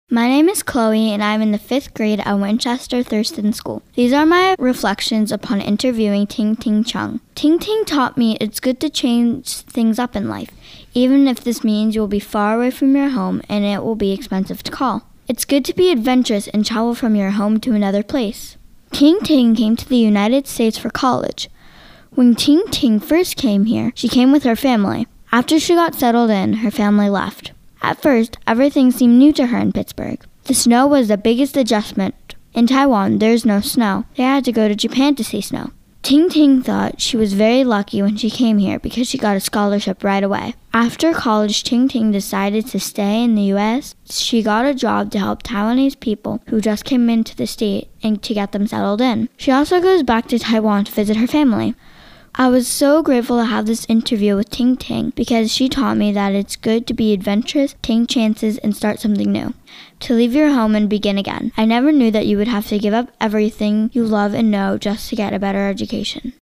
My name is Chloe, and I'm in the 5th grade at Winchester Thurston School. These are my reflections upon interviewing Ting Ting Chung. Ting Ting taught me it's good to change things up in life, even if this means you will be far away from your home and it will be expensive to call. It's good to be adventurous and travel from your home to another place. Ting Ting came to the United States for college. When Ting Ting first came here, she came with her family. After she got settled in, her family left. At first, everything seemed new to her in Pittsburgh. The snow was the biggest adjustment. In Taiwan, there's no snow. They had to go to Japan to see snow. Ting Ting thought she was very lucky when she came here because she got a scholarship right away. After college, Ting Ting decided to stay in the U.S. She got a job to help Taiwanese people who just came into the state and to get them settled in. She also goes back to Taiwan to visit her family. I was so grateful to have this interview with Ting Ting because she taught me that it's good to be adventurous, take chances, and start something new. To leave your home and begin again. I never knew that you would have to give up everything you love and know just to get a better education.